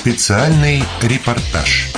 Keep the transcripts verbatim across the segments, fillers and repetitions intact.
Специальный репортаж.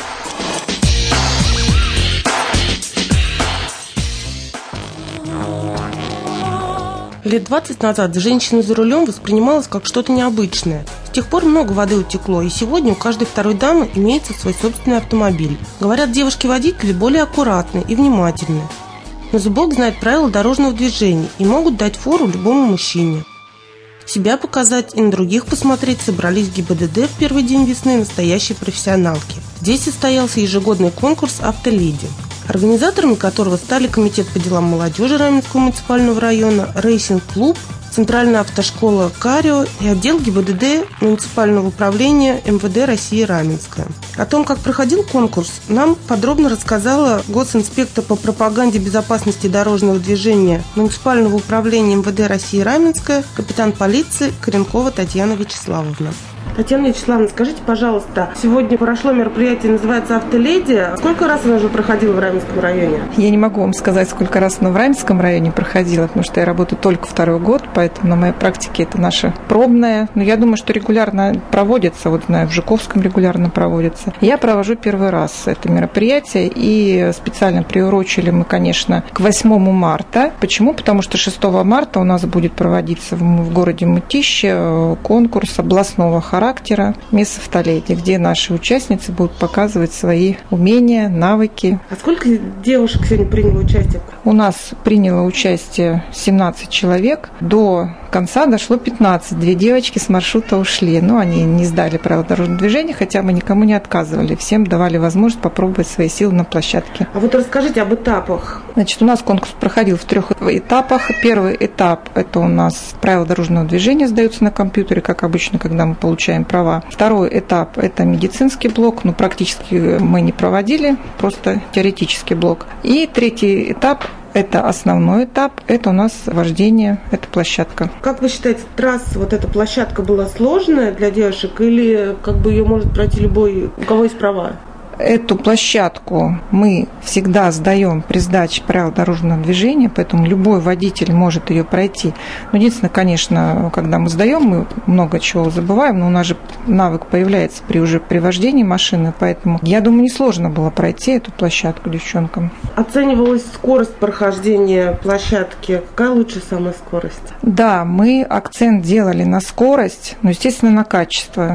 Лет двадцать назад женщина за рулем воспринималась как что-то необычное. С тех пор много воды утекло, и сегодня у каждой второй дамы имеется свой собственный автомобиль. Говорят, девушки-водители более аккуратны и внимательны. Но зубок знает правила дорожного движения и могут дать фору любому мужчине. Себя показать и на других посмотреть собрались в ГИБДД в первый день весны настоящие профессионалки. Здесь состоялся ежегодный конкурс «Автоледи», организаторами которого стали Комитет по делам молодежи Раменского муниципального района, рейсинг-клуб, Центральная автошкола «Карио» и отдел ГИБДД муниципального управления эм вэ дэ России Раменское. О том, как проходил конкурс, нам подробно рассказала госинспектор по пропаганде безопасности дорожного движения муниципального управления эм вэ дэ России Раменское, капитан полиции Коренкова Татьяна Вячеславовна. Татьяна Вячеславовна, скажите, пожалуйста, сегодня прошло мероприятие, называется «Автоледи». Сколько раз оно уже проходило в Раменском районе? Я не могу вам сказать, сколько раз оно в Раменском районе проходило, потому что я работаю только второй год, поэтому на моей практике это наша пробная. Но я думаю, что регулярно проводится, вот знаю, в Жуковском регулярно проводится. Я провожу первый раз это мероприятие, и специально приурочили мы, конечно, к восьмому марта. Почему? Потому что шестого марта у нас будет проводиться в городе Мытищи конкурс областного характера «Мисс Автоледи», где наши участницы будут показывать свои умения, навыки. А сколько девушек сегодня приняло участие? У нас приняло участие семнадцать человек. До конца дошло пятнадцать. Две девочки с маршрута ушли. Но они не сдали правила дорожного движения, хотя мы никому не отказывали. Всем давали возможность попробовать свои силы на площадке. А вот расскажите об этапах. Значит, у нас конкурс проходил в трех этапах. Первый этап – это у нас правила дорожного движения сдаются на компьютере, как обычно, когда мы получаем права. Второй этап – это медицинский блок, но практически мы не проводили, просто теоретический блок. И третий этап – это основной этап, это у нас вождение, это площадка. Как вы считаете, трасса, вот эта площадка была сложная для девушек или как бы ее может пройти любой, у кого есть права? Эту площадку мы всегда сдаем при сдаче правил дорожного движения, поэтому любой водитель может ее пройти. Но единственное, конечно, когда мы сдаем, мы много чего забываем, но у нас же навык появляется при уже при вождении машины, поэтому я думаю, несложно было пройти эту площадку девчонкам. Оценивалась скорость прохождения площадки. Какая лучшая самая скорость? Да, мы акцент делали на скорость, но, естественно, на качество.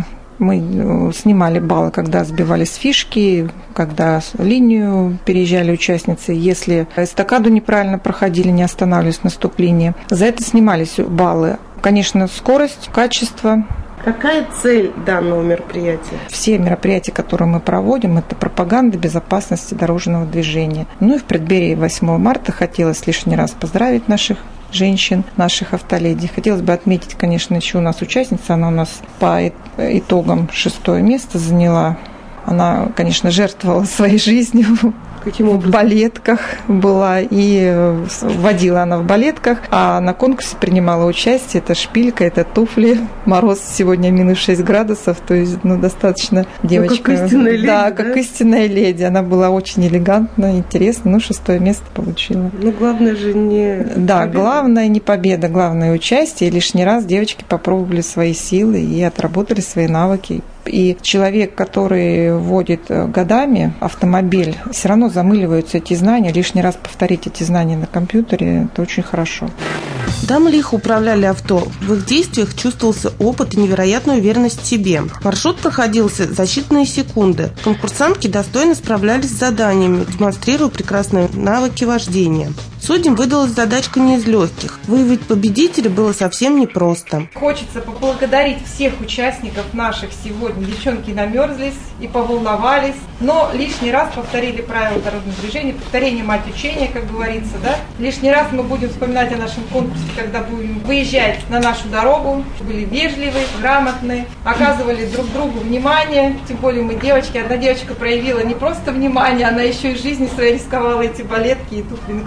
Мы снимали баллы, когда сбивались фишки, когда линию переезжали участницы. Если эстакаду неправильно проходили, не останавливались в наступлении, за это снимались баллы. Конечно, скорость, качество. Какая цель данного мероприятия? Все мероприятия, которые мы проводим, это пропаганда безопасности дорожного движения. Ну и в преддверии восьмого марта хотелось лишний раз поздравить наших женщин, наших автоледи. Хотелось бы отметить, конечно, еще у нас участница, она у нас по итогам шестое место заняла. Она, конечно, жертвовала своей жизнью. Каким образом? В балетках была, и водила она в балетках, а на конкурсе принимала участие. Это шпилька, это туфли. Мороз сегодня минус шесть градусов, то есть ну, достаточно девочка. Ну, как истинная леди, да, да? как истинная леди. Она была очень элегантна, интересна, ну, шестое место получила. Ну, главное же не Да, победа. главное не победа, главное участие. И лишний раз девочки попробовали свои силы и отработали свои навыки. И человек, который водит годами автомобиль, все равно замыливаются эти знания. Лишний раз повторить эти знания на компьютере – это очень хорошо. Дамы лихо управляли авто. В их действиях чувствовался опыт и невероятная уверенность в себе. Маршрут проходился за считанные секунды. Конкурсантки достойно справлялись с заданиями, демонстрируя прекрасные навыки вождения. Судьям выдалась задачка не из легких. Выявить победителя было совсем непросто. Хочется поблагодарить всех участников наших сегодня. Девчонки намерзлись и поволновались, но лишний раз повторили правила дорожного движения. Повторение мать учения, как говорится, да? Лишний раз мы будем вспоминать о нашем конкурсе, когда будем выезжать на нашу дорогу. Были вежливы, грамотны, оказывали друг другу внимание. Тем более мы девочки. Одна девочка проявила не просто внимание, она еще и жизнью своей рисковала эти балетки и туфли на каблуках.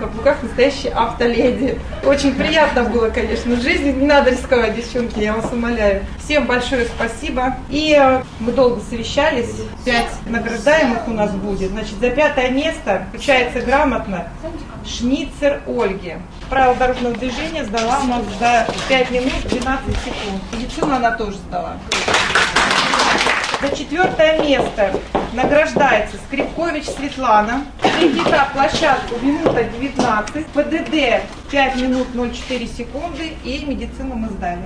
настоящие автоледи. Очень приятно было, конечно, в жизни. Не надо рисковать, девчонки, я вас умоляю. Всем большое спасибо. И мы долго совещались. Пять награждаемых у нас будет. Значит, за пятое место включается грамотно Шницер Ольги. Правила дорожного движения сдала у нас за пять минут двенадцать секунд. Медицину она тоже сдала. За четвертое место награждается Скрипкович Светлана. Третий этап площадку минута девятнадцать. ПДД пять минут ноль четыре секунды. И медицину мы сдали.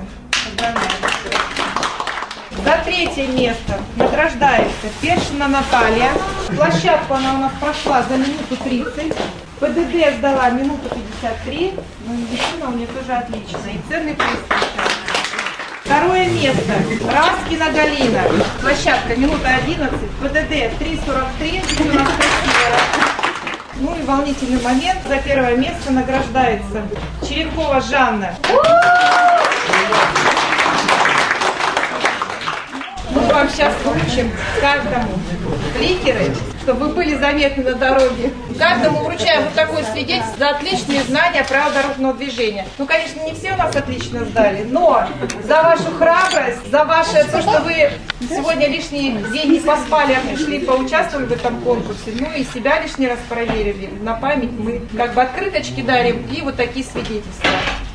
За третье место награждается Першина Наталья. Площадку она у нас прошла за минуту тридцать. ПДД сдала минуту пятьдесят три. Но медицина у нее тоже отличная. И ценный приз. Второе место. Раскина Галина. Площадка минута одиннадцать. ПДД три сорок три. У нас красиво. Ну и волнительный момент. За первое место награждается Черенкова Жанна. Мы вам сейчас вручим каждому стикеры, чтобы вы были заметны на дороге. Каждому вручаем вот такое свидетельство за отличные знания правил дорожного движения. Ну, конечно, не все у нас отлично сдали, но за вашу храбрость, за ваше то, что вы сегодня лишний день не поспали, а пришли поучаствовали в этом конкурсе, ну и себя лишний раз проверили. На память мы как бы открыточки дарим и вот такие свидетельства.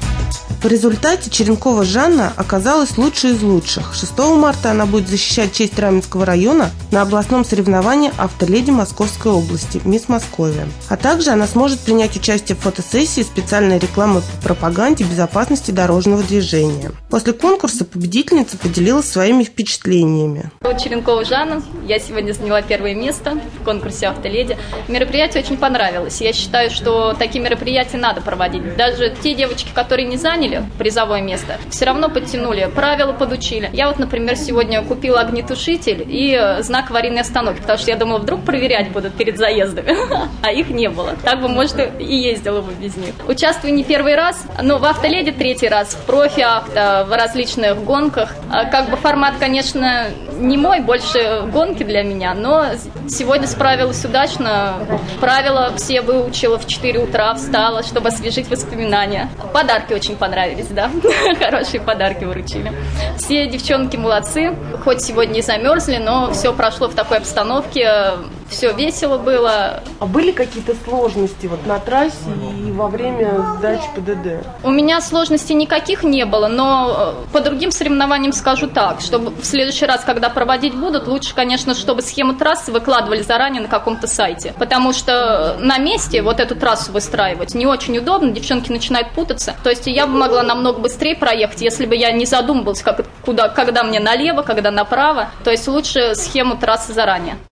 В результате Черенкова Жанна оказалась лучшей из лучших. шестого марта она будет защищать честь Раменского района на областном соревновании «Автоледи Московской области» «Мисс Московия». А также она сможет принять участие в фотосессии специальной рекламы по пропаганде безопасности дорожного движения. После конкурса победительница поделилась своими впечатлениями. Черенкова Жанна. Я сегодня заняла первое место в конкурсе «Автоледи». Мероприятие очень понравилось. Я считаю, что такие мероприятия надо проводить. Даже те девочки, которые не заняли призовое место, все равно подтянули, правила подучили. Я вот, например, сегодня купила огнетушитель и знак аварийной остановки, потому что я думала, вдруг проверять будут перед заездами, а их не было. Так бы, может, и ездила бы без них. Участвую не первый раз, но в «Автоледи» третий раз, в профи-авто, в различных гонках. Как бы формат, конечно, не мой, больше гонки для меня, но сегодня справилась удачно. Правила все выучила, в четыре утра встала, чтобы освежить воспоминания. Подарки очень понравились. Нравились, да, хорошие подарки вручили. Все девчонки молодцы, хоть сегодня и замерзли, но все прошло в такой обстановке, все весело было. А были какие-то сложности вот на трассе и во время сдачи ПДД? У меня сложностей никаких не было, но по другим соревнованиям скажу так, чтобы в следующий раз, когда проводить будут, лучше, конечно, чтобы схему трассы выкладывали заранее на каком-то сайте, потому что на месте вот эту трассу выстраивать не очень удобно, девчонки начинают путаться, то есть я бы могла намного быстрее проехать, если бы я не задумывалась, как, куда, когда мне налево, когда направо, то есть лучше схему трассы заранее.